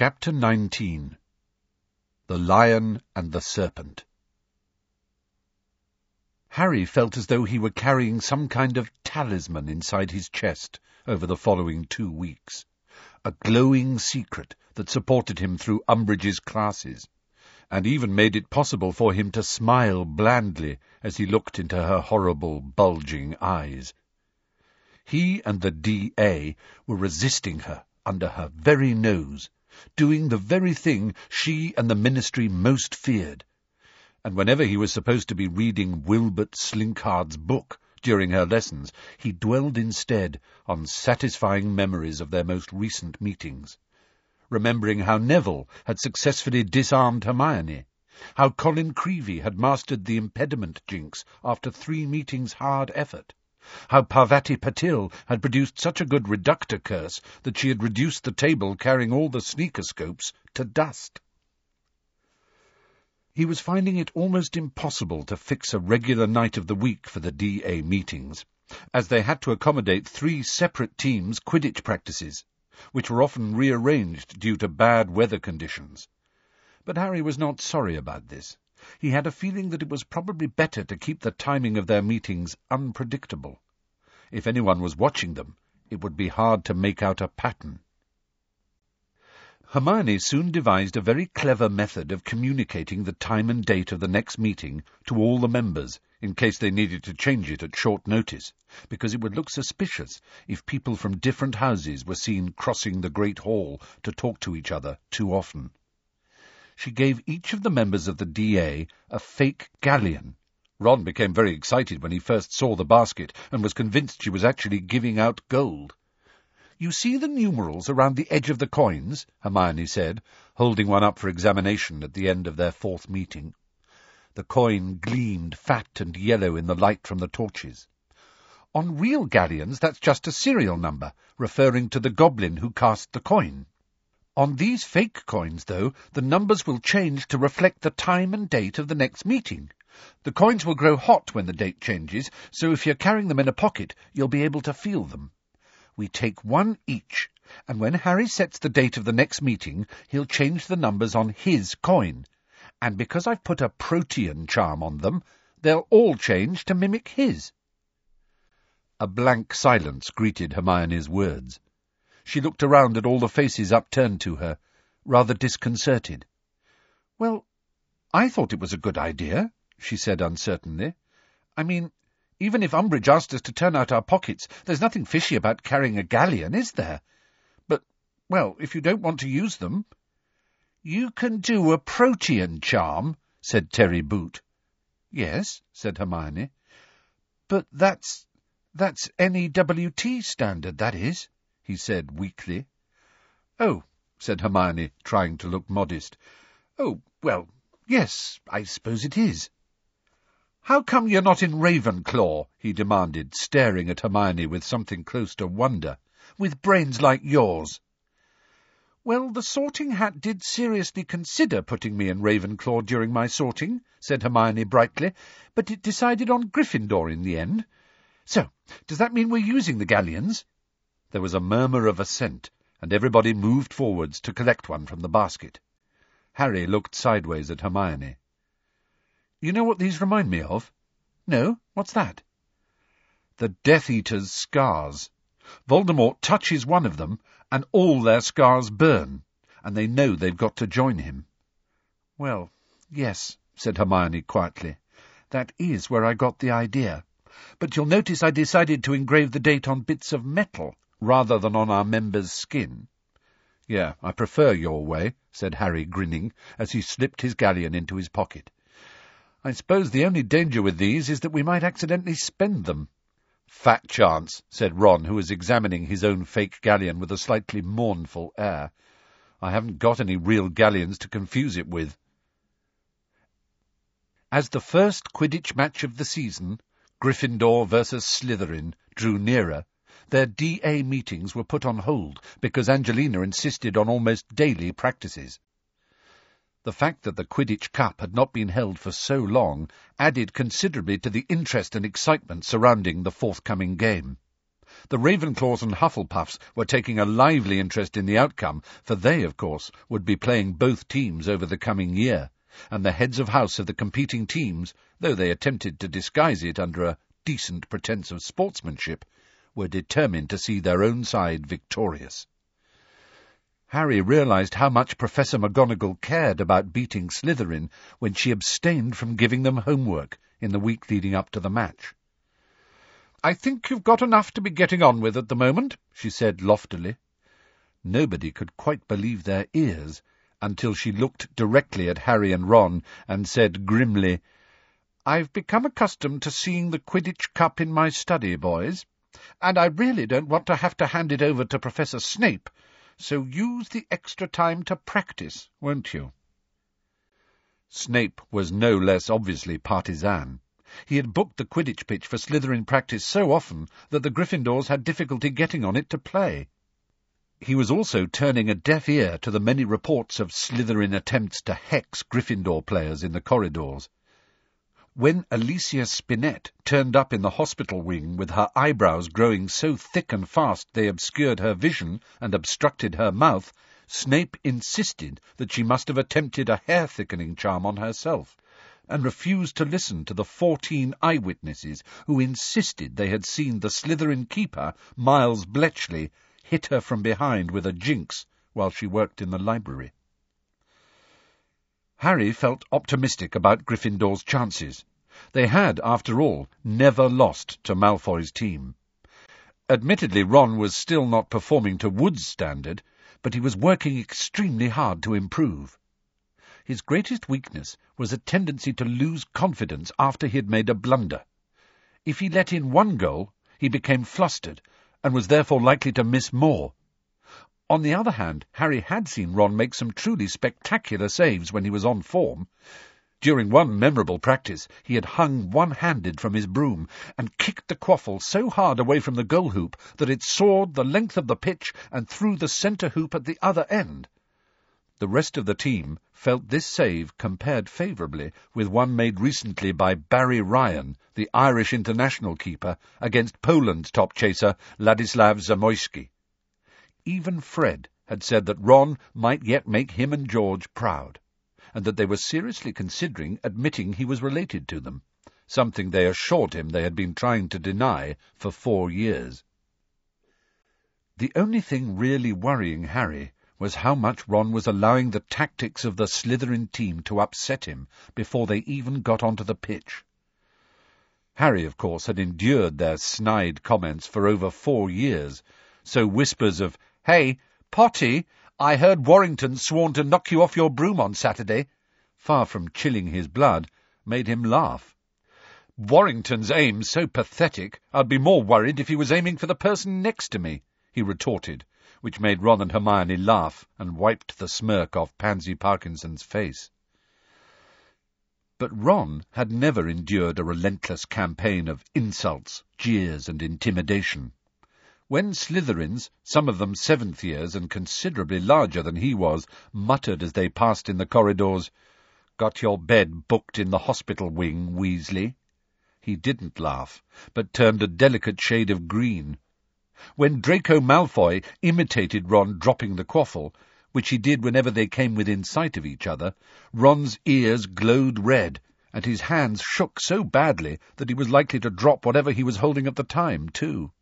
Chapter 19. The Lion and the Serpent. Harry felt as though he were carrying some kind of talisman inside his chest over the following 2 weeks, a glowing secret that supported him through Umbridge's classes, and even made it possible for him to smile blandly as he looked into her horrible, bulging eyes. He and the D.A. were resisting her under her very nose, doing the very thing she and the Ministry most feared, and whenever he was supposed to be reading Wilbert Slinkard's book during her lessons, he dwelled instead on satisfying memories of their most recent meetings, remembering how Neville had successfully disarmed Hermione, how Colin Creevey had mastered the impediment jinx after 3 meetings' hard effort, how Parvati Patil had produced such a good reductor curse that she had reduced the table carrying all the sneakerscopes to dust. He was finding it almost impossible to fix a regular night of the week for the D.A. meetings, as they had to accommodate 3 separate teams' Quidditch practices, which were often rearranged due to bad weather conditions. But Harry was not sorry about this. He had a feeling that it was probably better to keep the timing of their meetings unpredictable. If anyone was watching them, it would be hard to make out a pattern. Hermione soon devised a very clever method of communicating the time and date of the next meeting to all the members, in case they needed to change it at short notice, because it would look suspicious if people from different houses were seen crossing the Great Hall to talk to each other too often. She gave each of the members of the D.A. a fake galleon. Ron became very excited when he first saw the basket and was convinced she was actually giving out gold. "You see the numerals around the edge of the coins?" Hermione said, holding one up for examination at the end of their 4th meeting. The coin gleamed fat and yellow in the light from the torches. "On real galleons, that's just a serial number, referring to the goblin who cast the coin. On these fake coins, though, the numbers will change to reflect the time and date of the next meeting. The coins will grow hot when the date changes, so if you're carrying them in a pocket, you'll be able to feel them. We take 1 each, and when Harry sets the date of the next meeting, he'll change the numbers on his coin, and because I've put a protean charm on them, they'll all change to mimic his." A blank silence greeted Hermione's words. She looked around at all the faces upturned to her, rather disconcerted. "Well, I thought it was a good idea," she said uncertainly. "I mean, even if Umbridge asked us to turn out our pockets, there's nothing fishy about carrying a galleon, is there? But, well, if you don't want to use them—" "You can do a protean charm," said Terry Boot. "Yes," said Hermione. "But that's NEWT standard, that is," he said weakly. "Oh," said Hermione, trying to look modest. "Oh, well, yes, I suppose it is." "How come you're not in Ravenclaw?" he demanded, staring at Hermione with something close to wonder. "With brains like yours." "Well, the Sorting Hat did seriously consider putting me in Ravenclaw during my sorting," said Hermione brightly, "but it decided on Gryffindor in the end. So, does that mean we're using the galleons?" There was a murmur of assent, and everybody moved forwards to collect one from the basket. Harry looked sideways at Hermione. "You know what these remind me of?" "No, what's that?" "The Death Eater's scars. Voldemort touches one of them, and all their scars burn, and they know they've got to join him." "Well, yes," said Hermione quietly. "That is where I got the idea. But you'll notice I decided to engrave the date on bits of metal, rather than on our members' skin." "Yeah, I prefer your way," said Harry, grinning, as he slipped his galleon into his pocket. "I suppose the only danger with these is that we might accidentally spend them." "Fat chance," said Ron, who was examining his own fake galleon with a slightly mournful air. "I haven't got any real galleons to confuse it with." As the first Quidditch match of the season, Gryffindor versus Slytherin, drew nearer, their D.A. meetings were put on hold because Angelina insisted on almost daily practices. The fact that the Quidditch Cup had not been held for so long added considerably to the interest and excitement surrounding the forthcoming game. The Ravenclaws and Hufflepuffs were taking a lively interest in the outcome, for they, of course, would be playing both teams over the coming year, and the heads of house of the competing teams, though they attempted to disguise it under a decent pretence of sportsmanship, were determined to see their own side victorious. Harry realized how much Professor McGonagall cared about beating Slytherin when she abstained from giving them homework in the week leading up to the match. "I think you've got enough to be getting on with at the moment," she said loftily. Nobody could quite believe their ears until she looked directly at Harry and Ron and said grimly, "I've become accustomed to seeing the Quidditch Cup in my study, boys, and I really don't want to have to hand it over to Professor Snape, so use the extra time to practice, won't you?" Snape was no less obviously partisan. He had booked the Quidditch pitch for Slytherin practice so often that the Gryffindors had difficulty getting on it to play. He was also turning a deaf ear to the many reports of Slytherin attempts to hex Gryffindor players in the corridors. When Alicia Spinnet turned up in the hospital wing with her eyebrows growing so thick and fast they obscured her vision and obstructed her mouth, Snape insisted that she must have attempted a hair-thickening charm on herself, and refused to listen to the 14 eyewitnesses who insisted they had seen the Slytherin keeper, Miles Bletchley, hit her from behind with a jinx while she worked in the library. Harry felt optimistic about Gryffindor's chances. They had, after all, never lost to Malfoy's team. Admittedly, Ron was still not performing to Wood's standard, but he was working extremely hard to improve. His greatest weakness was a tendency to lose confidence after he had made a blunder. If he let in one goal, he became flustered, and was therefore likely to miss more. On the other hand, Harry had seen Ron make some truly spectacular saves when he was on form. During one memorable practice, he had hung one-handed from his broom and kicked the quaffle so hard away from the goal hoop that it soared the length of the pitch and through the centre hoop at the other end. The rest of the team felt this save compared favourably with one made recently by Barry Ryan, the Irish international keeper, against Poland's top chaser Ladislav Zamoyski. Even Fred had said that Ron might yet make him and George proud, and that they were seriously considering admitting he was related to them, something they assured him they had been trying to deny for 4 years. The only thing really worrying Harry was how much Ron was allowing the tactics of the Slytherin team to upset him before they even got onto the pitch. Harry, of course, had endured their snide comments for over 4 years, so whispers of, "Hey, Potty, I heard Warrington's sworn to knock you off your broom on Saturday," far from chilling his blood, made him laugh. "Warrington's aim so pathetic, I'd be more worried if he was aiming for the person next to me," he retorted, which made Ron and Hermione laugh and wiped the smirk off Pansy Parkinson's face. But Ron had never endured a relentless campaign of insults, jeers, and intimidation. When Slytherins, some of them 7th years and considerably larger than he was, muttered as they passed in the corridors, "Got your bed booked in the hospital wing, Weasley?" he didn't laugh, but turned a delicate shade of green. When Draco Malfoy imitated Ron dropping the quaffle, which he did whenever they came within sight of each other, Ron's ears glowed red, and his hands shook so badly that he was likely to drop whatever he was holding at the time, too.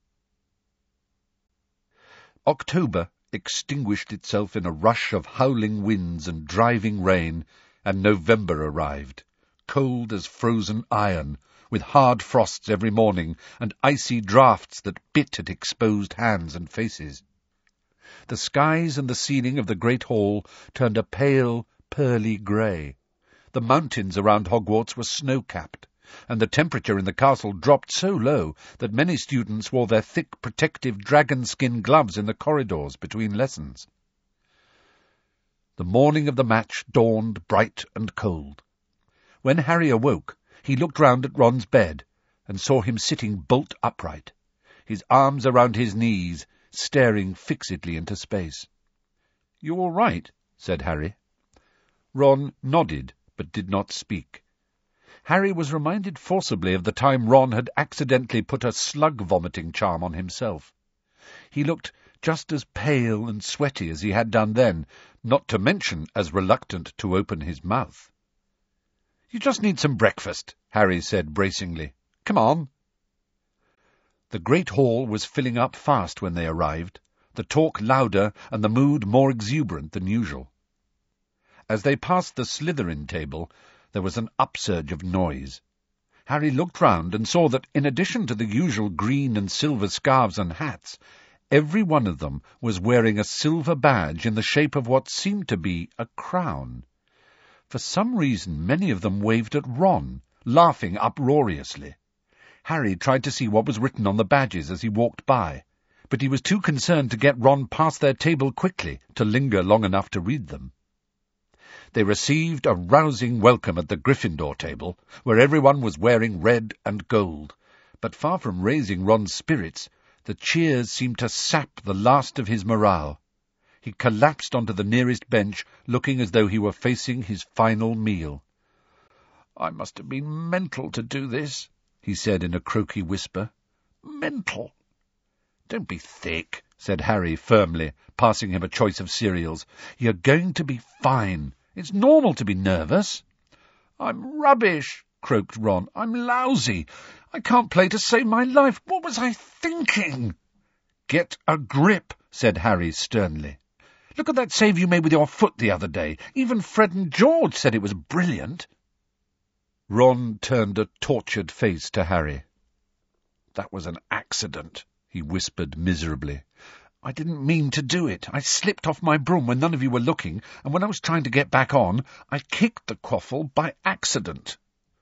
October extinguished itself in a rush of howling winds and driving rain, and November arrived, cold as frozen iron, with hard frosts every morning and icy draughts that bit at exposed hands and faces. The skies and the ceiling of the great hall turned a pale, pearly grey. The mountains around Hogwarts were snow-capped, and the temperature in the castle dropped so low that many students wore their thick, protective dragon-skin gloves in the corridors between lessons. The morning of the match dawned bright and cold. When Harry awoke, he looked round at Ron's bed and saw him sitting bolt upright, his arms around his knees, staring fixedly into space. "You all right?" said Harry. Ron nodded, but did not speak. Harry was reminded forcibly of the time Ron had accidentally put a slug-vomiting charm on himself. He looked just as pale and sweaty as he had done then, not to mention as reluctant to open his mouth. "You just need some breakfast," Harry said bracingly. "Come on." The great hall was filling up fast when they arrived, the talk louder and the mood more exuberant than usual. As they passed the Slytherin table, there was an upsurge of noise. Harry looked round and saw that, in addition to the usual green and silver scarves and hats, every one of them was wearing a silver badge in the shape of what seemed to be a crown. For some reason many of them waved at Ron, laughing uproariously. Harry tried to see what was written on the badges as he walked by, but he was too concerned to get Ron past their table quickly to linger long enough to read them. They received a rousing welcome at the Gryffindor table, where everyone was wearing red and gold, but far from raising Ron's spirits, the cheers seemed to sap the last of his morale. He collapsed onto the nearest bench, looking as though he were facing his final meal. "I must have been mental to do this," he said in a croaky whisper. "Mental." "Don't be thick," said Harry firmly, passing him a choice of cereals. "You're going to be fine. It's normal to be nervous." "I'm rubbish," croaked Ron. "I'm lousy. I can't play to save my life. What was I thinking?" "Get a grip," said Harry sternly. "Look at that save you made with your foot the other day. Even Fred and George said it was brilliant." Ron turned a tortured face to Harry. "That was an accident," he whispered miserably. "I didn't mean to do it. I slipped off my broom when none of you were looking, and when I was trying to get back on, I kicked the quaffle by accident."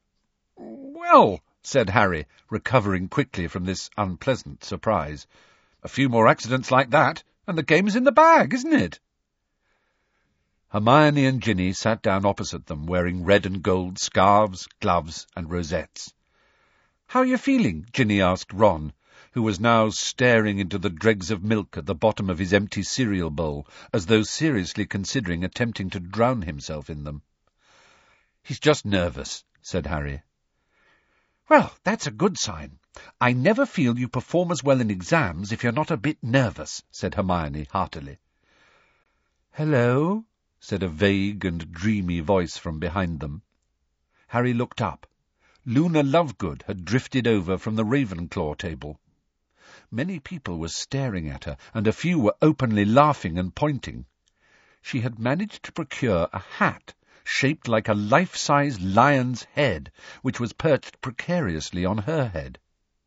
"Well," said Harry, recovering quickly from this unpleasant surprise, "a few more accidents like that, and the game is in the bag, isn't it?" Hermione and Ginny sat down opposite them, wearing red and gold scarves, gloves, and rosettes. "How are you feeling?" Ginny asked Ron, who was now staring into the dregs of milk at the bottom of his empty cereal bowl, as though seriously considering attempting to drown himself in them. "He's just nervous," said Harry. "Well, that's a good sign. I never feel you perform as well in exams if you're not a bit nervous," said Hermione heartily. "Hello?" said a vague and dreamy voice from behind them. Harry looked up. Luna Lovegood had drifted over from the Ravenclaw table. Many people were staring at her, and a few were openly laughing and pointing. She had managed to procure a hat shaped like a life-size lion's head, which was perched precariously on her head.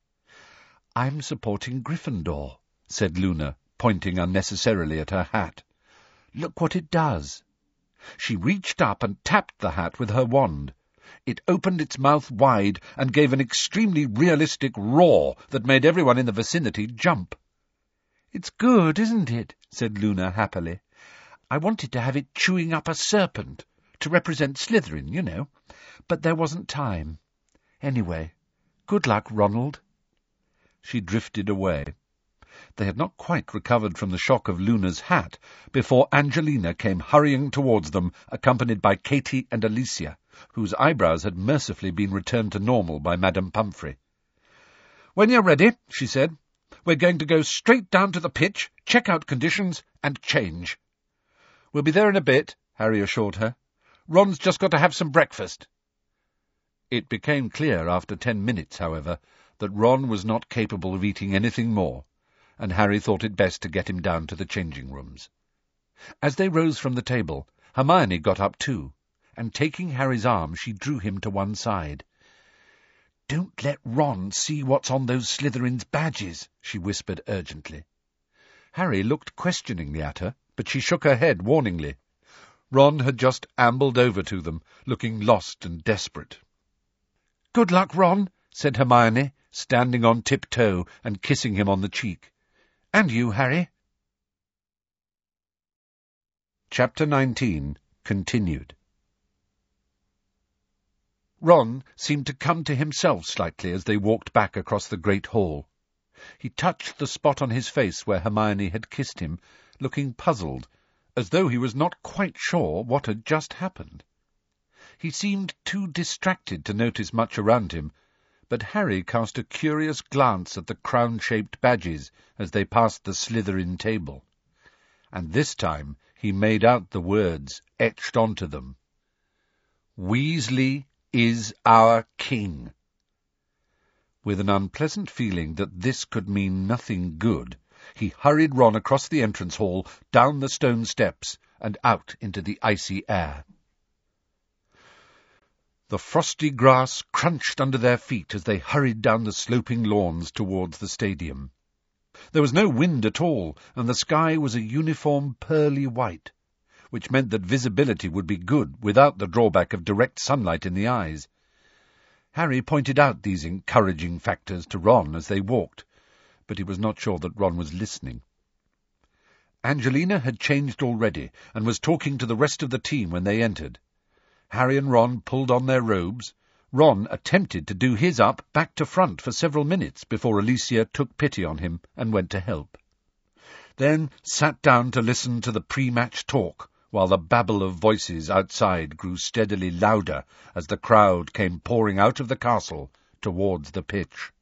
"I'm supporting Gryffindor," said Luna, pointing unnecessarily at her hat. "Look what it does." She reached up and tapped the hat with her wand. It opened its mouth wide and gave an extremely realistic roar that made everyone in the vicinity jump. "It's good, isn't it?" said Luna happily. "I wanted to have it chewing up a serpent, to represent Slytherin, you know, but there wasn't time. Anyway, good luck, Ronald." She drifted away. They had not quite recovered from the shock of Luna's hat before Angelina came hurrying towards them, accompanied by Katie and Alicia, whose eyebrows had mercifully been returned to normal by Madame Pumphrey. "When you're ready," she said, "we're going to go straight down to the pitch, check out conditions, and change." "We'll be there in a bit," Harry assured her. "Ron's just got to have some breakfast." It became clear after 10 minutes, however, that Ron was not capable of eating anything more, and Harry thought it best to get him down to the changing rooms. As they rose from the table, Hermione got up too, and taking Harry's arm she drew him to one side. "Don't let Ron see what's on those Slytherin's badges," she whispered urgently. Harry looked questioningly at her, but she shook her head warningly. Ron had just ambled over to them, looking lost and desperate. "Good luck, Ron," said Hermione, standing on tiptoe and kissing him on the cheek. "And you, Harry." Chapter 19 continued. Ron seemed to come to himself slightly as they walked back across the great hall. He touched the spot on his face where Hermione had kissed him, looking puzzled, as though he was not quite sure what had just happened. He seemed too distracted to notice much around him, but Harry cast a curious glance at the crown-shaped badges as they passed the Slytherin table, and this time he made out the words etched onto them. "Weasley is our king." With an unpleasant feeling that this could mean nothing good, he hurried Ron across the entrance hall, down the stone steps, and out into the icy air. The frosty grass crunched under their feet as they hurried down the sloping lawns towards the stadium. There was no wind at all, and the sky was a uniform pearly white, which meant that visibility would be good without the drawback of direct sunlight in the eyes. Harry pointed out these encouraging factors to Ron as they walked, but he was not sure that Ron was listening. Angelina had changed already, and was talking to the rest of the team when they entered. Harry and Ron pulled on their robes. Ron attempted to do his up back to front for several minutes before Alicia took pity on him and went to help. Then sat down to listen to the pre-match talk, while the babble of voices outside grew steadily louder as the crowd came pouring out of the castle towards the pitch.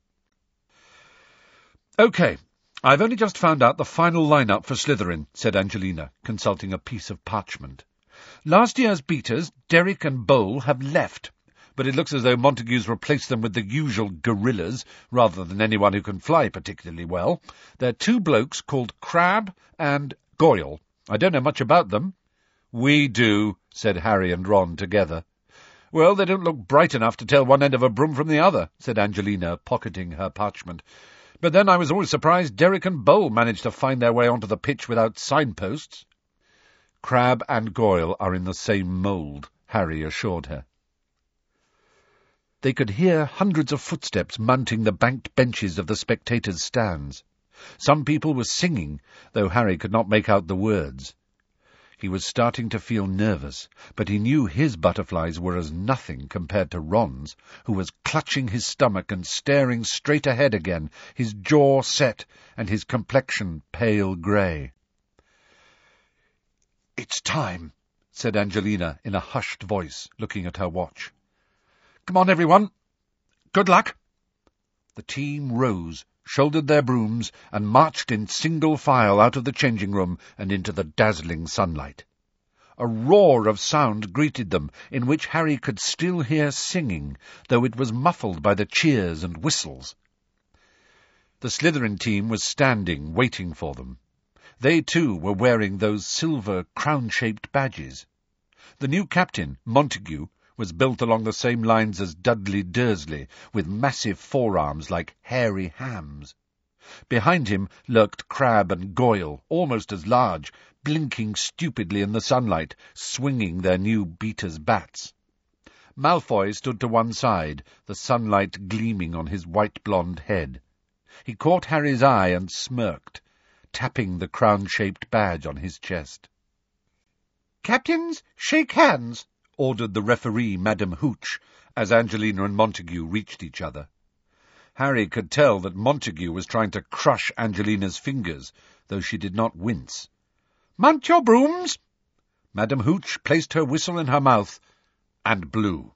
"OK, I've only just found out the final line-up for Slytherin," said Angelina, consulting a piece of parchment. "Last year's beaters, Derek and Bowl, have left, but it looks as though Montague's replaced them with the usual gorillas, rather than anyone who can fly particularly well. They're two blokes called Crabbe and Goyle. I don't know much about them." "We do," said Harry and Ron together. "Well, they don't look bright enough to tell one end of a broom from the other," said Angelina, pocketing her parchment. "But then I was always surprised Derek and Bowl managed to find their way onto the pitch without signposts." "Crabbe and Goyle are in the same mould," Harry assured her. They could hear hundreds of footsteps mounting the banked benches of the spectators' stands. Some people were singing, though Harry could not make out the words. He was starting to feel nervous, but he knew his butterflies were as nothing compared to Ron's, who was clutching his stomach and staring straight ahead again, his jaw set and his complexion pale grey. "It's time," said Angelina in a hushed voice, looking at her watch. "Come on, everyone. Good luck." The team rose, shouldered their brooms, and marched in single file out of the changing room and into the dazzling sunlight. A roar of sound greeted them, in which Harry could still hear singing, though it was muffled by the cheers and whistles. The Slytherin team was standing, waiting for them. They, too, were wearing those silver crown-shaped badges. The new captain, Montague, was built along the same lines as Dudley Dursley, with massive forearms like hairy hams. Behind him lurked Crabbe and Goyle, almost as large, blinking stupidly in the sunlight, swinging their new beaters' bats. Malfoy stood to one side, the sunlight gleaming on his white-blonde head. He caught Harry's eye and smirked, tapping the crown-shaped badge on his chest. "Captains, shake hands," ordered the referee, Madame Hooch, as Angelina and Montague reached each other. Harry could tell that Montague was trying to crush Angelina's fingers, though she did not wince. "Mount your brooms!" Madame Hooch placed her whistle in her mouth and blew.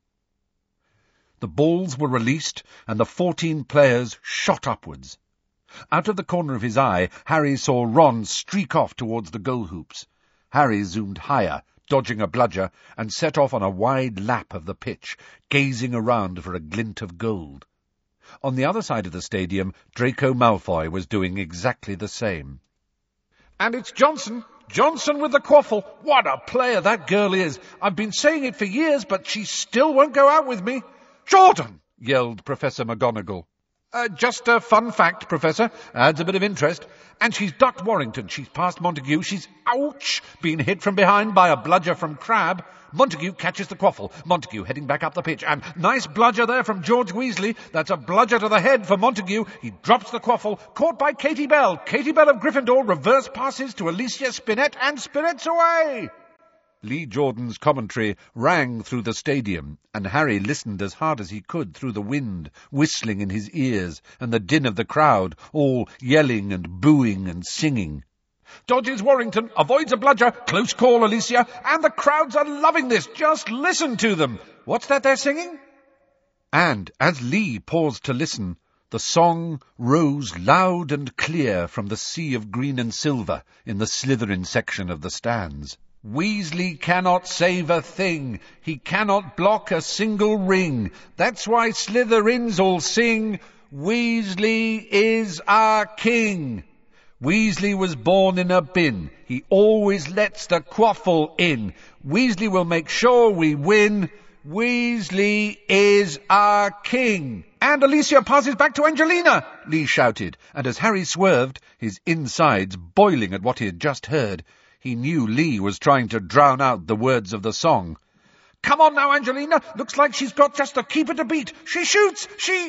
The balls were released, and the 14 players shot upwards. Out of the corner of his eye, Harry saw Ron streak off towards the goal hoops. Harry zoomed higher, dodging a bludger, and set off on a wide lap of the pitch, gazing around for a glint of gold. On the other side of the stadium, Draco Malfoy was doing exactly the same. "And it's Johnson! Johnson with the quaffle! What a player that girl is! I've been saying it for years, but she still won't go out with me." "Jordan!" yelled Professor McGonagall. Just a fun fact, Professor. Adds a bit of interest. And she's ducked Warrington. She's passed Montague. She's, ouch, been hit from behind by a bludger from Crabbe. Montague catches the quaffle. Montague heading back up the pitch. And nice bludger there from George Weasley. That's a bludger to the head for Montague. He drops the quaffle. Caught by Katie Bell. Katie Bell of Gryffindor reverse passes to Alicia Spinnet. And Spinet's away! Lee Jordan's commentary rang through the stadium, and Harry listened as hard as he could through the wind, whistling in his ears, and the din of the crowd, all yelling and booing and singing. "Dodges Warrington, avoids a bludger, close call, Alicia, and the crowds are loving this, just listen to them. What's that they're singing?" And as Lee paused to listen, the song rose loud and clear from the sea of green and silver in the Slytherin section of the stands. Weasley cannot save a thing, he cannot block a single ring. That's why Slytherins all sing, Weasley is our king. Weasley was born in a bin, he always lets the quaffle in. Weasley will make sure we win, Weasley is our king. And Alicia passes back to Angelina, Lee shouted, and as Harry swerved, his insides boiling at what he had just heard, he knew Lee was trying to drown out the words of the song. Come on now, Angelina, looks like she's got just the keeper to beat. She shoots,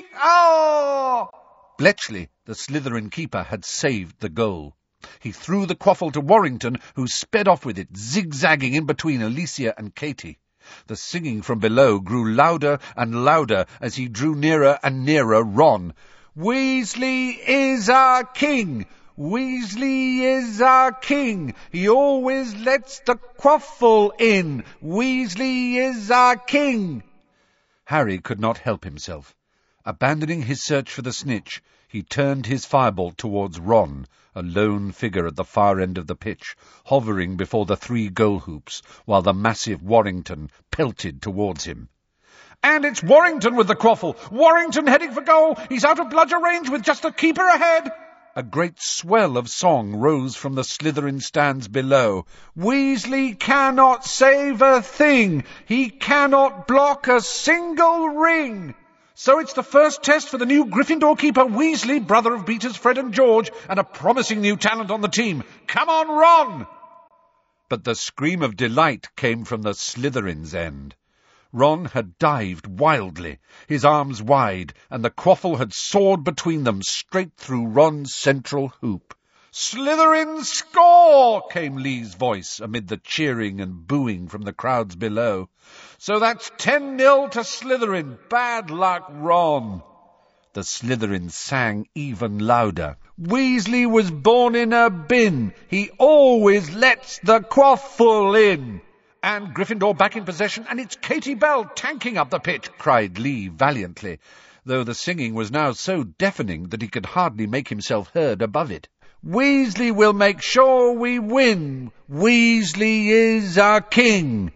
oh! Bletchley, the Slytherin keeper, had saved the goal. He threw the quaffle to Warrington, who sped off with it, zigzagging in between Alicia and Katie. The singing from below grew louder and louder as he drew nearer and nearer Ron. Weasley is our king! Weasley is our king! He always lets the quaffle in! Weasley is our king! Harry could not help himself. Abandoning his search for the snitch, he turned his firebolt towards Ron, a lone figure at the far end of the pitch, hovering before the 3 goal hoops, while the massive Warrington pelted towards him. And it's Warrington with the quaffle! Warrington heading for goal! He's out of bludger range with just the keeper ahead! A great swell of song rose from the Slytherin stands below. Weasley cannot save a thing! He cannot block a single ring! So it's the first test for the new Gryffindor keeper, Weasley, brother of beaters Fred and George, and a promising new talent on the team. Come on, Ron! But the scream of delight came from the Slytherin's end. Ron had dived wildly, his arms wide, and the quaffle had soared between them straight through Ron's central hoop. Slytherin score! Came Lee's voice amid the cheering and booing from the crowds below. So that's 10-0 to Slytherin. Bad luck, Ron. The Slytherin sang even louder. Weasley was born in a bin. He always lets the quaffle in. And Gryffindor back in possession, and it's Katie Bell tanking up the pitch, cried Lee valiantly, though the singing was now so deafening that he could hardly make himself heard above it. Weasley will make sure we win. Weasley is our king.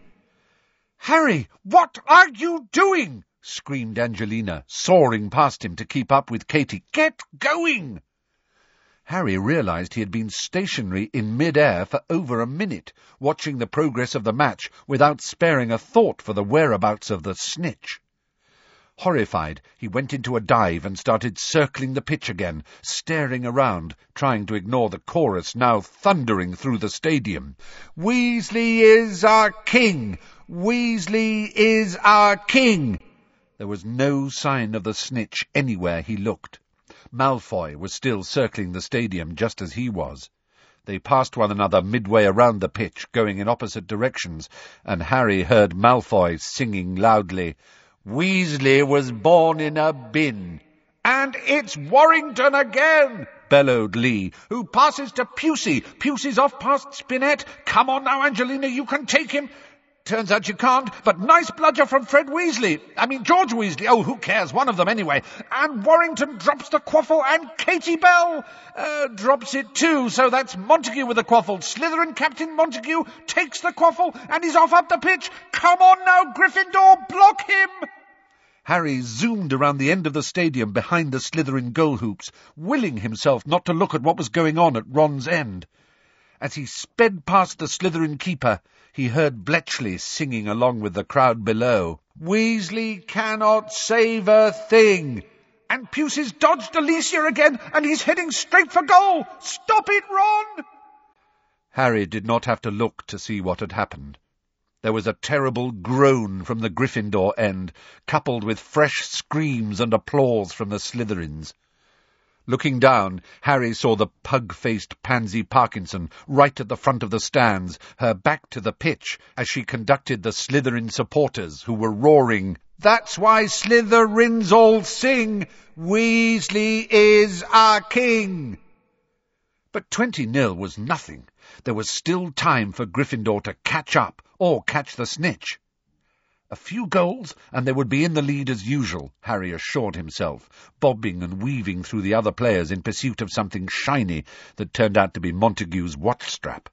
Harry, what are you doing? Screamed Angelina, soaring past him to keep up with Katie. Get going! Harry realized he had been stationary in mid-air for over a minute, watching the progress of the match without sparing a thought for the whereabouts of the snitch. Horrified, he went into a dive and started circling the pitch again, staring around, trying to ignore the chorus now thundering through the stadium. Weasley is our king! Weasley is our king! There was no sign of the snitch anywhere he looked. Malfoy was still circling the stadium just as he was. They passed one another midway around the pitch, going in opposite directions, and Harry heard Malfoy singing loudly, Weasley was born in a bin. And it's Warrington again, bellowed Lee, who passes to Pusey. Pusey's off past Spinette. Come on now, Angelina, you can take him. Turns out you can't, but nice bludger from George Weasley. Oh, who cares? One of them anyway. And Warrington drops the quaffle, and Katie Bell drops it too. So that's Montague with the quaffle. Slytherin Captain Montague takes the quaffle, and he's off up the pitch. Come on now, Gryffindor, block him! Harry zoomed around the end of the stadium behind the Slytherin goal hoops, willing himself not to look at what was going on at Ron's end. As he sped past the Slytherin keeper, he heard Bletchley singing along with the crowd below. Weasley cannot save a thing. And Pusey's dodged Alicia again, and he's heading straight for goal. Stop it, Ron! Harry did not have to look to see what had happened. There was a terrible groan from the Gryffindor end, coupled with fresh screams and applause from the Slytherins. Looking down, Harry saw the pug-faced Pansy Parkinson right at the front of the stands, her back to the pitch, as she conducted the Slytherin supporters, who were roaring, That's why Slytherins all sing, Weasley is our king! But 20-0 was nothing. There was still time for Gryffindor to catch up, or catch the snitch. A few goals, and they would be in the lead as usual, Harry assured himself, bobbing and weaving through the other players in pursuit of something shiny that turned out to be Montague's watch-strap.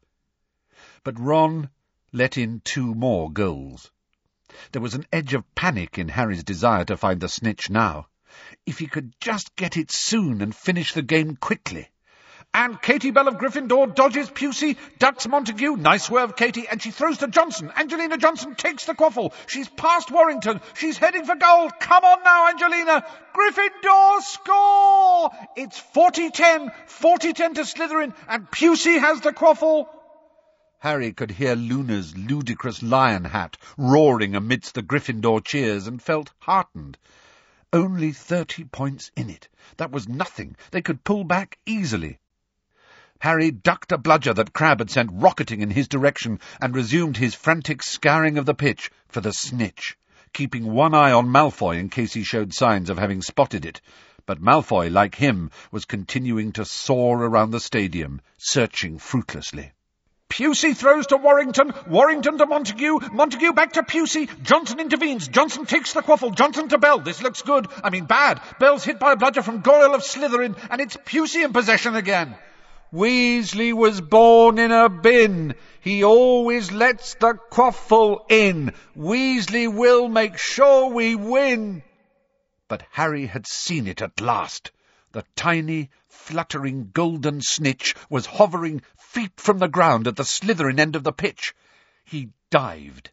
But Ron let in 2 more goals. There was an edge of panic in Harry's desire to find the snitch now. If he could just get it soon and finish the game quickly. And Katie Bell of Gryffindor dodges Pusey, ducks Montague, nice swerve Katie, and she throws to Johnson. Angelina Johnson takes the quaffle. She's past Warrington. She's heading for goal. Come on now, Angelina. Gryffindor score! It's 40-10 to Slytherin, and Pusey has the quaffle. Harry could hear Luna's ludicrous lion hat roaring amidst the Gryffindor cheers and felt heartened. Only 30 points in it. That was nothing. They could pull back easily. Harry ducked a bludger that Crabbe had sent rocketing in his direction and resumed his frantic scouring of the pitch for the snitch, keeping one eye on Malfoy in case he showed signs of having spotted it. But Malfoy, like him, was continuing to soar around the stadium, searching fruitlessly. Pusey throws to Warrington, Warrington to Montague, Montague back to Pusey, Johnson intervenes, Johnson takes the quaffle, Johnson to Bell, this looks good, bad, Bell's hit by a bludger from Goyle of Slytherin, and it's Pusey in possession again. Weasley was born in a bin. He always lets the quaffle in. Weasley will make sure we win. But Harry had seen it at last. The tiny, fluttering golden snitch was hovering feet from the ground at the Slytherin end of the pitch. He dived.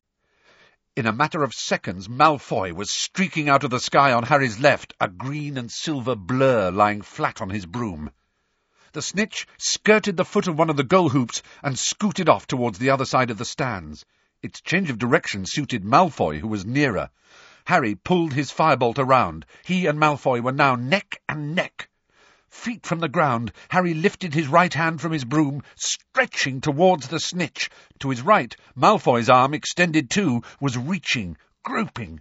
In a matter of seconds, Malfoy was streaking out of the sky on Harry's left, a green and silver blur lying flat on his broom. The snitch skirted the foot of one of the goal hoops and scooted off towards the other side of the stands. Its change of direction suited Malfoy, who was nearer. Harry pulled his firebolt around. He and Malfoy were now neck and neck. Feet from the ground, Harry lifted his right hand from his broom, stretching towards the snitch. To his right, Malfoy's arm, extended too, was reaching, groping.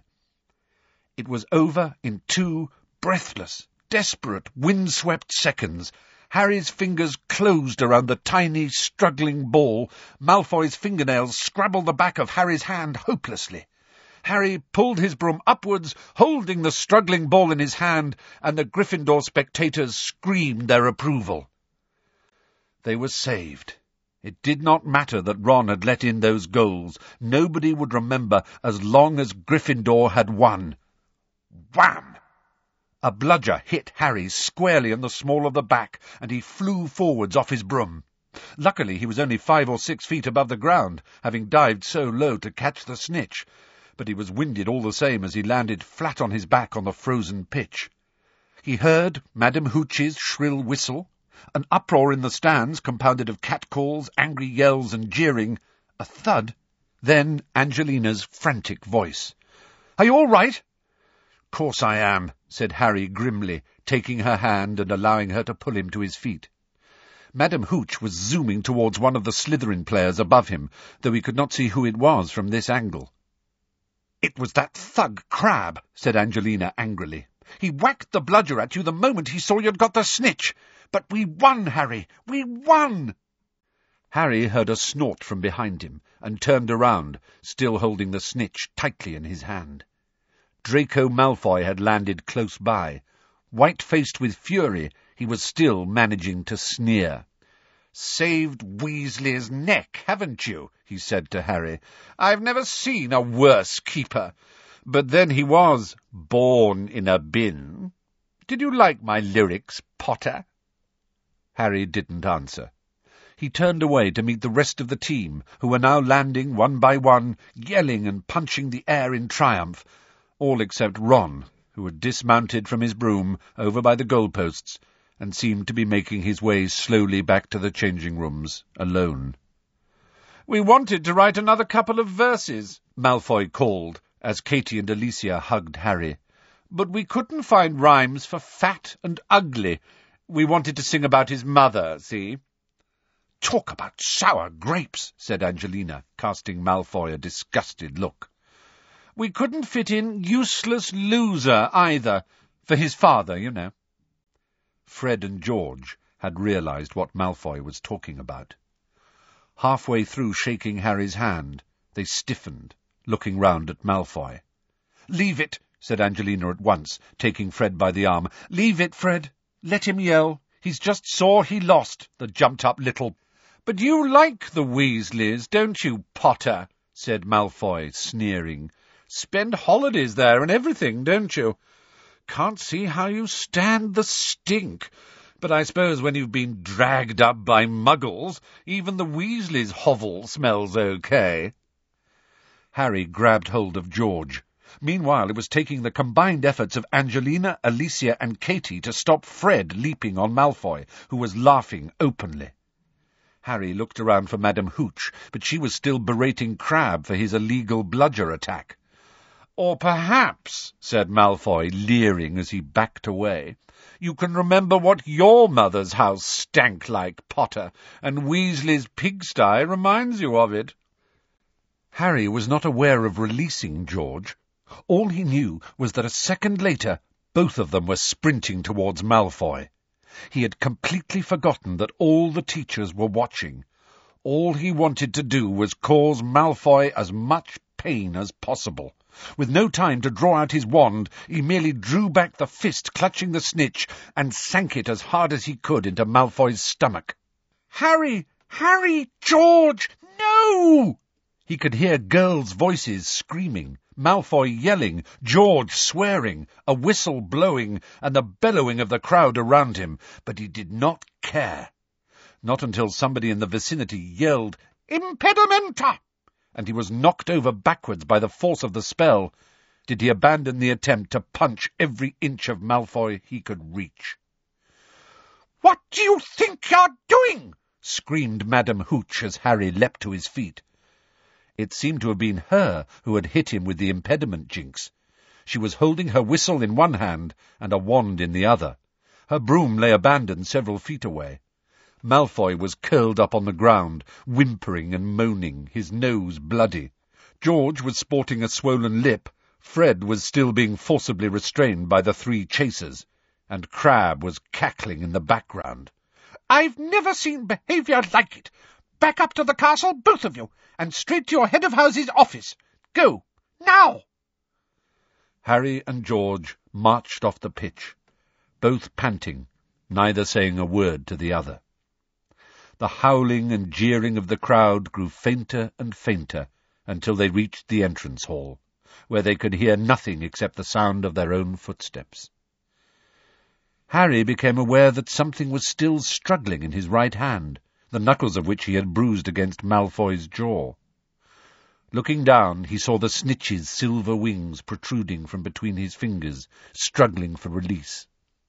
It was over in 2 breathless, desperate, wind-swept seconds. Harry's fingers closed around the tiny, struggling ball. Malfoy's fingernails scrabbled the back of Harry's hand hopelessly. Harry pulled his broom upwards, holding the struggling ball in his hand, and the Gryffindor spectators screamed their approval. They were saved. It did not matter that Ron had let in those goals. Nobody would remember as long as Gryffindor had won. Wham! A bludger hit Harry squarely in the small of the back, and he flew forwards off his broom. Luckily he was only 5 or 6 feet above the ground, having dived so low to catch the snitch, but he was winded all the same as he landed flat on his back on the frozen pitch. He heard Madame Hooch's shrill whistle, an uproar in the stands compounded of catcalls, angry yells and jeering, a thud, then Angelina's frantic voice. "Are you all right?" "Course I am," said Harry grimly, taking her hand and allowing her to pull him to his feet. Madame Hooch was zooming towards one of the Slytherin players above him, though he could not see who it was from this angle. "It was that thug Crabbe," said Angelina angrily. "He whacked the bludger at you the moment he saw you'd got the snitch. But we won, Harry! We won!" Harry heard a snort from behind him, and turned around, still holding the snitch tightly in his hand. Draco Malfoy had landed close by. White-faced with fury, he was still managing to sneer. "Saved Weasley's neck, haven't you?" he said to Harry. "I've never seen a worse keeper. But then he was born in a bin. Did you like my lyrics, Potter?" Harry didn't answer. He turned away to meet the rest of the team, who were now landing one by one, yelling and punching the air in triumph, all except Ron, who had dismounted from his broom over by the goalposts and seemed to be making his way slowly back to the changing rooms, alone. "We wanted to write another couple of verses," Malfoy called, as Katie and Alicia hugged Harry. "But we couldn't find rhymes for fat and ugly. We wanted to sing about his mother, see?" "Talk about sour grapes," said Angelina, casting Malfoy a disgusted look. "We couldn't fit in useless loser, either, for his father, you know." Fred and George had realized what Malfoy was talking about. Halfway through shaking Harry's hand, they stiffened, looking round at Malfoy. "Leave it," said Angelina at once, taking Fred by the arm. "Leave it, Fred. Let him yell. He's just sore he lost, the jumped-up little—" "But you like the Weasleys, don't you, Potter?" said Malfoy, sneering. "Spend holidays there and everything, don't you? Can't see how you stand the stink. But I suppose when you've been dragged up by muggles, even the Weasleys' hovel smells okay." Harry grabbed hold of George. Meanwhile, it was taking the combined efforts of Angelina, Alicia, and Katie to stop Fred leaping on Malfoy, who was laughing openly. Harry looked around for Madame Hooch, but she was still berating Crabbe for his illegal bludger attack. "Or perhaps," said Malfoy, leering as he backed away, "you can remember what your mother's house stank like, Potter, and Weasley's pigsty reminds you of it." Harry was not aware of releasing George. All he knew was that a second later both of them were sprinting towards Malfoy. He had completely forgotten that all the teachers were watching. All he wanted to do was cause Malfoy as much pain as possible. With no time to draw out his wand, he merely drew back the fist clutching the snitch and sank it as hard as he could into Malfoy's stomach. "Harry! Harry! George! No!" He could hear girls' voices screaming, Malfoy yelling, George swearing, a whistle blowing, and the bellowing of the crowd around him, but he did not care. Not until somebody in the vicinity yelled, "Impedimenta!" and he was knocked over backwards by the force of the spell, did he abandon the attempt to punch every inch of Malfoy he could reach. "What do you think you're doing?" screamed Madame Hooch as Harry leapt to his feet. It seemed to have been her who had hit him with the impediment jinx. She was holding her whistle in one hand and a wand in the other. Her broom lay abandoned several feet away. Malfoy was curled up on the ground, whimpering and moaning, his nose bloody. George was sporting a swollen lip, Fred was still being forcibly restrained by the three chasers, and Crabbe was cackling in the background. "I've never seen behaviour like it! Back up to the castle, both of you, and straight to your head-of-house's office. Go, now!" Harry and George marched off the pitch, both panting, neither saying a word to the other. The howling and jeering of the crowd grew fainter and fainter until they reached the entrance hall, where they could hear nothing except the sound of their own footsteps. Harry became aware that something was still struggling in his right hand, the knuckles of which he had bruised against Malfoy's jaw. Looking down, he saw the snitch's silver wings protruding from between his fingers, struggling for release.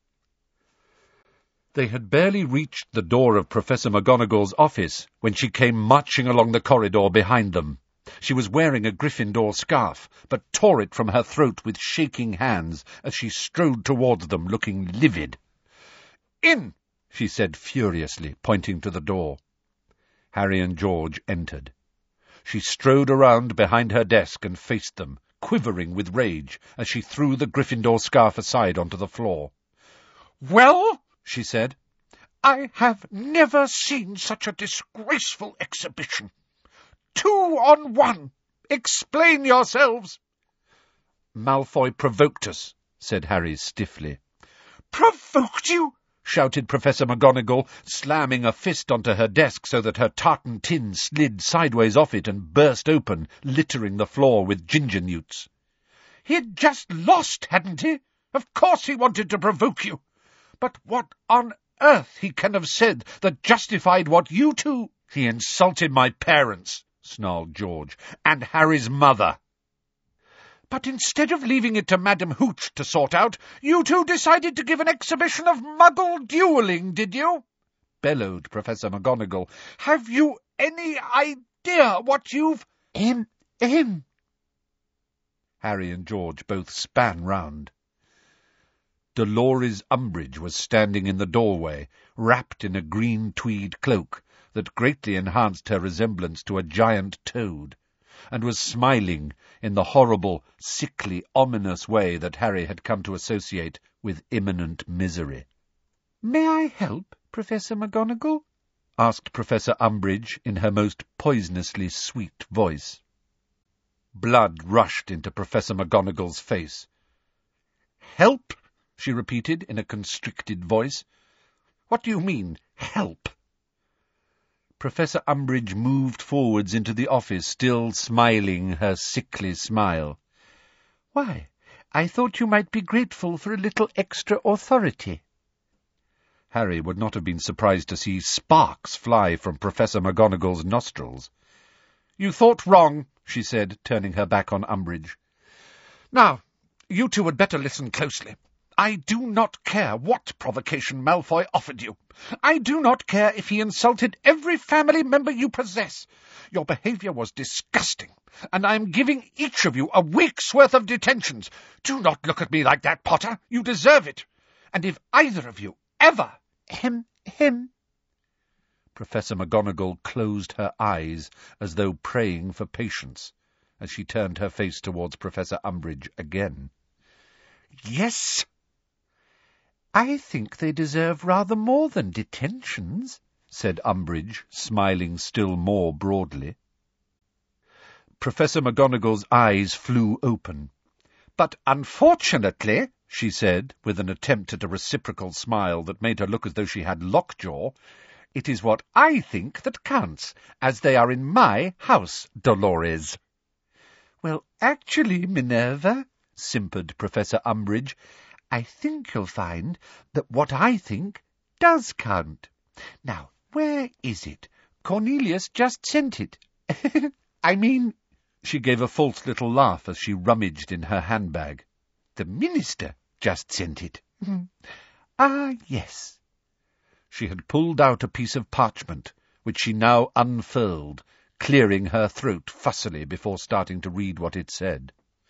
They had barely reached the door of Professor McGonagall's office when she came marching along the corridor behind them. She was wearing a Gryffindor scarf, but tore it from her throat with shaking hands as she strode towards them, looking livid. "In!" she said furiously, pointing to the door. Harry and George entered. She strode around behind her desk and faced them, quivering with rage, as she threw the Gryffindor scarf aside onto the floor. "Well," she said, "I have never seen such a disgraceful exhibition. 2 on 1. Explain yourselves." "Malfoy provoked us," said Harry stiffly. "Provoked you?" shouted Professor McGonagall, slamming a fist onto her desk so that her tartan tin slid sideways off it and burst open, littering the floor with ginger newts. "He'd just lost, hadn't he? Of course he wanted to provoke you. But what on earth he can have said that justified what you two—" "He insulted my parents," snarled George, "and Harry's mother." "But instead of leaving it to Madame Hooch to sort out, you two decided to give an exhibition of muggle duelling, did you?" bellowed Professor McGonagall. "Have you any idea what you've—" Harry and George both span round. Dolores Umbridge was standing in the doorway, wrapped in a green tweed cloak that greatly enhanced her resemblance to a giant toad, and was smiling in the horrible, sickly, ominous way that Harry had come to associate with imminent misery. "May I help, Professor McGonagall?" asked Professor Umbridge in her most poisonously sweet voice. Blood rushed into Professor McGonagall's face. "Help?" she repeated in a constricted voice. "What do you mean, help?" Professor Umbridge moved forwards into the office, still smiling her sickly smile. "Why, I thought you might be grateful for a little extra authority." Harry would not have been surprised to see sparks fly from Professor McGonagall's nostrils. "You thought wrong," she said, turning her back on Umbridge. "Now, you two had better listen closely. I do not care what provocation Malfoy offered you. I do not care if he insulted every family member you possess. Your behaviour was disgusting, and I am giving each of you a week's worth of detentions. Do not look at me like that, Potter. You deserve it. And if either of you ever— Professor McGonagall closed her eyes as though praying for patience, as she turned her face towards Professor Umbridge again. "Yes?" "I think they deserve rather more than detentions," said Umbridge, smiling still more broadly. Professor McGonagall's eyes flew open. "But unfortunately," she said, with an attempt at a reciprocal smile that made her look as though she had lockjaw, "it is what I think that counts, as they are in my house, Dolores." "Well, actually, Minerva," simpered Professor Umbridge, "I think you'll find that what I think does count. Now, where is it? Cornelius just sent it. I mean—" She gave a false little laugh as she rummaged in her handbag. "The minister just sent it." "Ah, yes." She had pulled out a piece of parchment, which she now unfurled, clearing her throat fussily before starting to read what it said.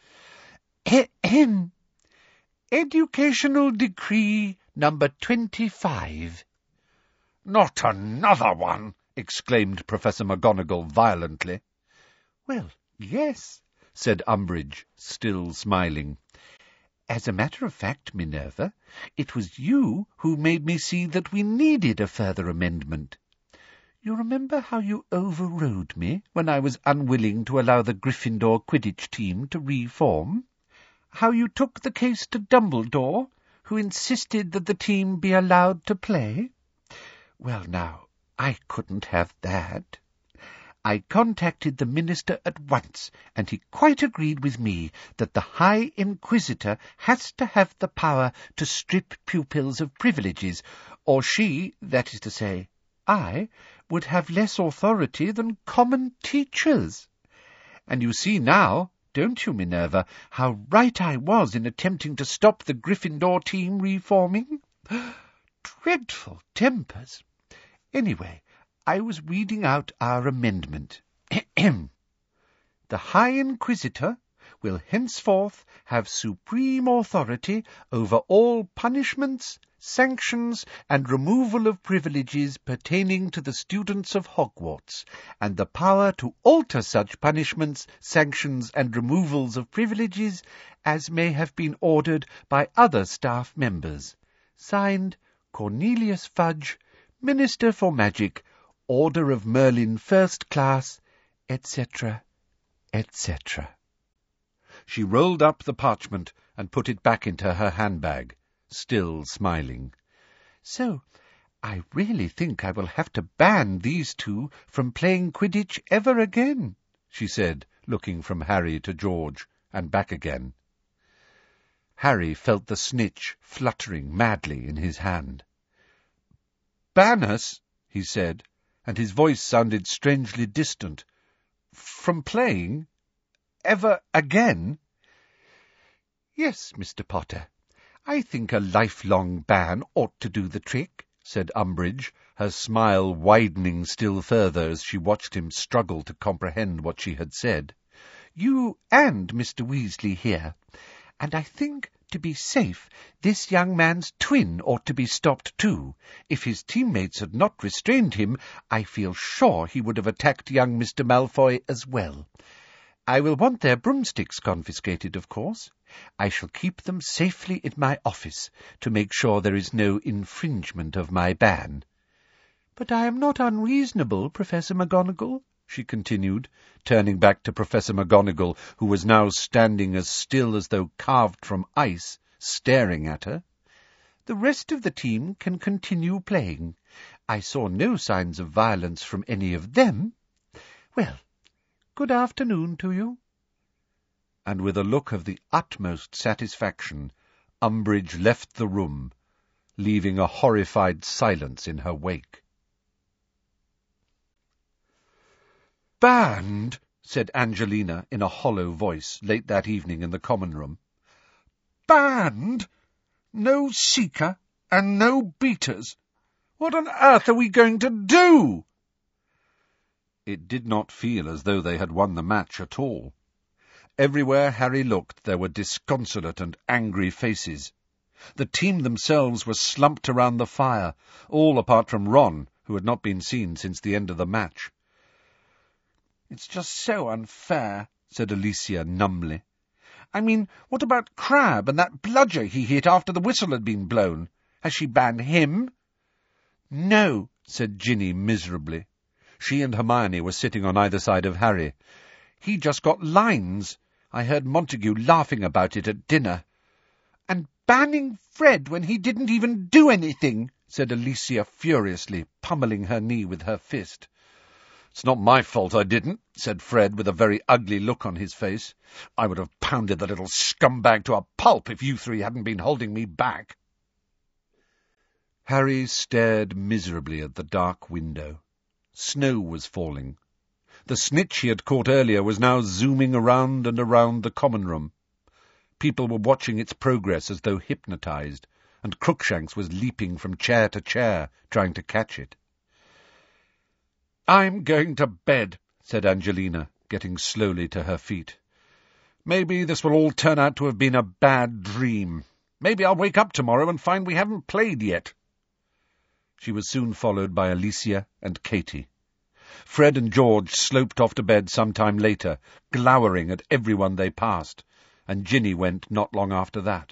Educational Decree number 25. "Not another one!" exclaimed Professor McGonagall violently. "Well, yes," said Umbridge, still smiling. "As a matter of fact, Minerva, it was you who made me see that we needed a further amendment. You remember how you overrode me when I was unwilling to allow the Gryffindor Quidditch team to reform? How you took the case to Dumbledore, who insisted that the team be allowed to play? Well, now, I couldn't have that. I contacted the minister at once, and he quite agreed with me that the High Inquisitor has to have the power to strip pupils of privileges, or she, that is to say, I, would have less authority than common teachers. And you see now, don't you, Minerva, how right I was in attempting to stop the Gryffindor team reforming? Dreadful tempers. Anyway, I was reading out our amendment. The High Inquisitor will henceforth have supreme authority over all punishments, sanctions, and removal of privileges pertaining to the students of Hogwarts, and the power to alter such punishments, sanctions, and removals of privileges as may have been ordered by other staff members. Signed, Cornelius Fudge, Minister for Magic, Order of Merlin First Class, etc., etc. She rolled up the parchment and put it back into her handbag, still smiling. So, I really think I will have to ban these two from playing Quidditch ever again, she said, looking from Harry to George, and back again. Harry felt the snitch fluttering madly in his hand. "Ban us," he said, and his voice sounded strangely distant. "From playing? Ever again?" "Yes, Mr. Potter. I think a lifelong ban ought to do the trick," said Umbridge, her smile widening still further as she watched him struggle to comprehend what she had said. "You and Mr. Weasley here. And I think, to be safe, this young man's twin ought to be stopped too. If his teammates had not restrained him, I feel sure he would have attacked young Mr. Malfoy as well. I will want their broomsticks confiscated, of course. I shall keep them safely in my office to make sure there is no infringement of my ban. But I am not unreasonable, Professor McGonagall. she continued, turning back to Professor McGonagall, who was now standing as still as though carved from ice, staring at her. "The rest of the team can continue playing. I saw no signs of violence from any of them. Well, good afternoon to you." And with a look of the utmost satisfaction, Umbridge left the room, leaving a horrified silence in her wake. "Banned," said Angelina in a hollow voice late that evening in the common room. "Banned? No Seeker and no Beaters? What on earth are we going to do?" It did not feel as though they had won the match at all. Everywhere Harry looked there were disconsolate and angry faces. The team themselves were slumped around the fire, all apart from Ron, who had not been seen since the end of the match. "It's just so unfair," said Alicia numbly. "I mean, what about Crabbe and that bludger he hit after the whistle had been blown? Has she banned him?" "No," said Ginny miserably. She and Hermione were sitting on either side of Harry. "He just got lines. I heard Montague laughing about it at dinner." "And banning Fred when he didn't even do anything," said Alicia furiously, pummelling her knee with her fist. "It's not my fault I didn't," said Fred with a very ugly look on his face. "I would have pounded the little scumbag to a pulp if you three hadn't been holding me back." Harry stared miserably at the dark window. Snow was falling. The snitch he had caught earlier was now zooming around and around the common room. People were watching its progress as though hypnotized, and Crookshanks was leaping from chair to chair, trying to catch it. "I'm going to bed," said Angelina, getting slowly to her feet. "Maybe this will all turn out to have been a bad dream. Maybe I'll wake up tomorrow and find we haven't played yet." She was soon followed by Alicia and Katie. Fred and George sloped off to bed some time later, glowering at everyone they passed, and Ginny went not long after that.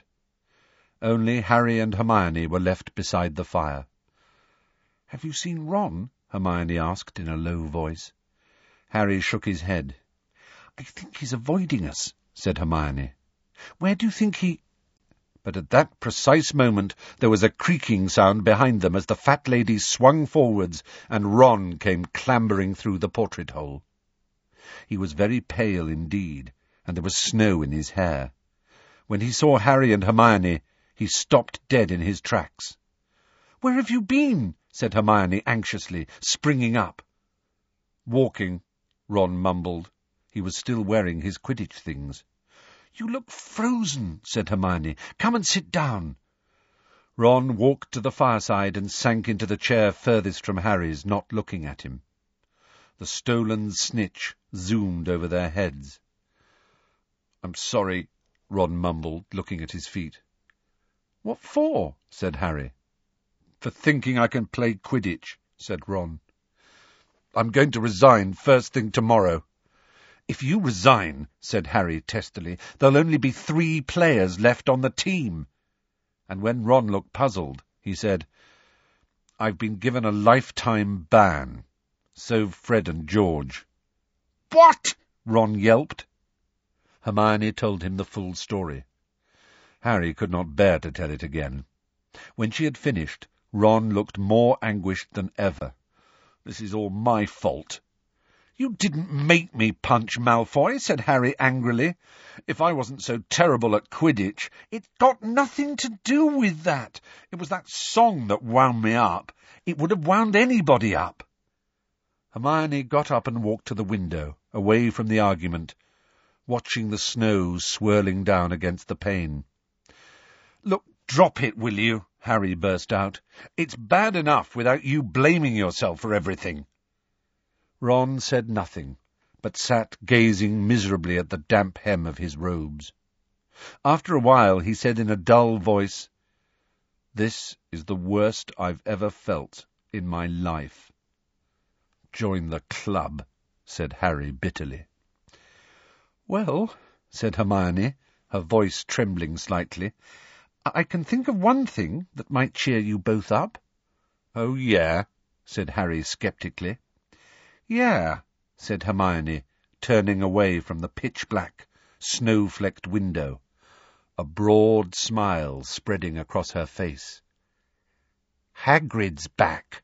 Only Harry and Hermione were left beside the fire. "Have you seen Ron?" Hermione asked in a low voice. Harry shook his head. "I think he's avoiding us," said Hermione. "Where do you think he—" But at that precise moment there was a creaking sound behind them as the fat lady swung forwards and Ron came clambering through the portrait-hole. He was very pale indeed, and there was snow in his hair. When he saw Harry and Hermione, he stopped dead in his tracks. "Where have you been?" said Hermione anxiously, springing up. "Walking," Ron mumbled. He was still wearing his Quidditch things. "You look frozen," said Hermione. "Come and sit down." Ron walked to the fireside and sank into the chair furthest from Harry's, not looking at him. The stolen snitch zoomed over their heads. "I'm sorry," Ron mumbled, looking at his feet. "What for?" said Harry. "For thinking I can play Quidditch," said Ron. "I'm going to resign first thing tomorrow." "If you resign," said Harry testily, "there'll only be 3 players left on the team." And when Ron looked puzzled, he said, "I've been given a lifetime ban. So've Fred and George." "What?" Ron yelped. Hermione told him the full story. Harry could not bear to tell it again. When she had finished, Ron looked more anguished than ever. "This is all my fault." "You didn't make me punch Malfoy," said Harry angrily. "If I wasn't so terrible at Quidditch, it got nothing to do with that. It was that song that wound me up. It would have wound anybody up." Hermione got up and walked to the window, away from the argument, watching the snow swirling down against the pane. "Look, drop it, will you?" Harry burst out. "It's bad enough without you blaming yourself for everything." Ron said nothing, but sat gazing miserably at the damp hem of his robes. After a while he said in a dull voice, "This is the worst I've ever felt in my life." "Join the club," said Harry bitterly. "Well," said Hermione, her voice trembling slightly, "I can think of one thing that might cheer you both up." "Oh, yeah?" said Harry sceptically. "Yeah," said Hermione, turning away from the pitch-black, snow-flecked window, a broad smile spreading across her face. "Hagrid's back,"